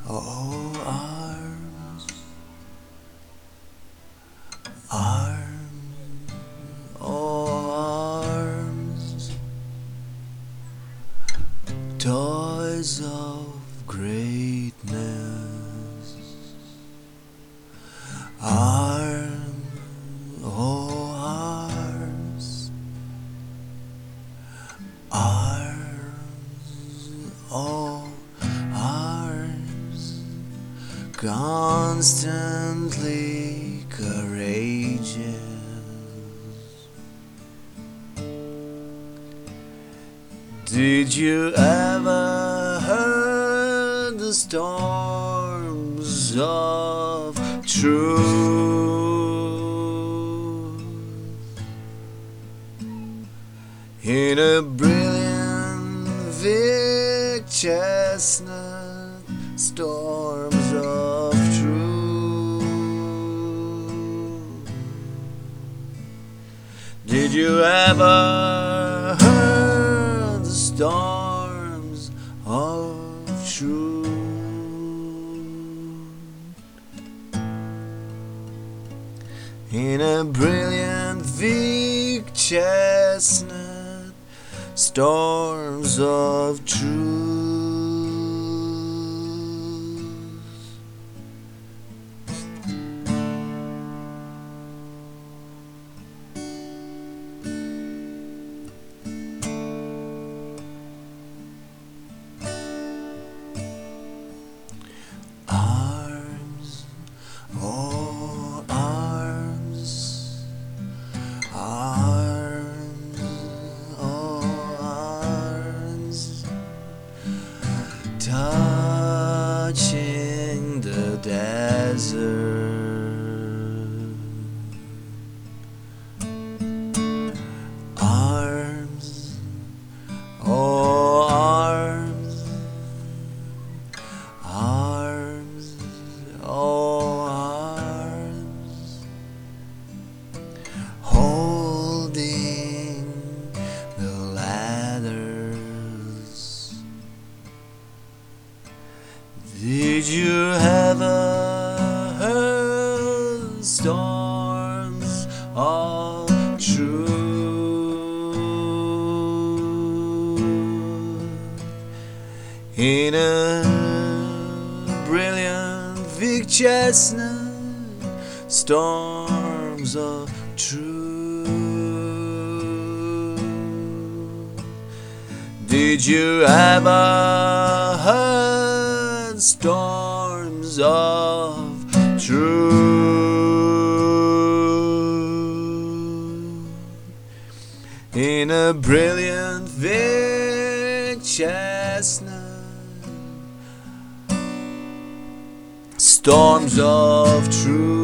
Oh, arms, arms, oh, arms, toys of greatness. Arms, oh, arms, arms, oh, arms, constantly courageous. Did you ever heard the storms of truth? In a brilliant Vic chestnut, storms of truth. Did you ever heard the storms of truth? In a brilliant Vic chestnut, storms of truth. Arms, oh, arms, arms, oh, arms, touching the desert. Arms, oh, arms, arms, oh, arms, holding the ladders. Did you ever heard storms of truth? In a brilliant Vic chestnut, storms of truth. Did you ever heard storms of truth? In a brilliant Vic chestnut, storms of truth.